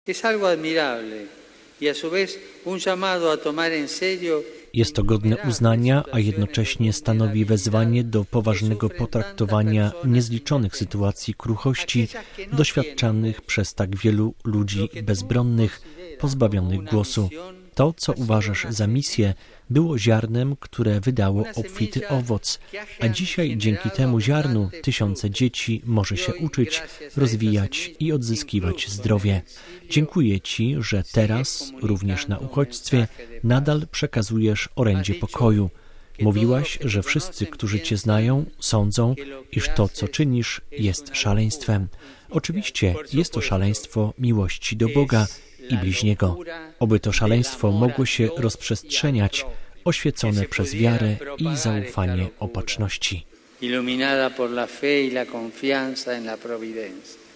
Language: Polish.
Es algo admirable y a su vez un llamado a tomar en serio. Jest to godne uznania, a jednocześnie stanowi wezwanie do poważnego potraktowania niezliczonych sytuacji kruchości doświadczanych przez tak wielu ludzi bezbronnych, pozbawionych głosu. To, co uważasz za misję, było ziarnem, które wydało obfity owoc, a dzisiaj dzięki temu ziarnu tysiące dzieci może się uczyć, rozwijać i odzyskiwać zdrowie. Dziękuję Ci, że teraz, również na uchodźstwie, nadal przekazujesz orędzie pokoju. Mówiłaś, że wszyscy, którzy Cię znają, sądzą, iż to, co czynisz, jest szaleństwem. Oczywiście jest to szaleństwo miłości do Boga i bliźniego. Oby to szaleństwo mogło się rozprzestrzeniać, oświecone przez wiarę i zaufanie opatrzności. Iluminada por la fe y la confianza en la providencia.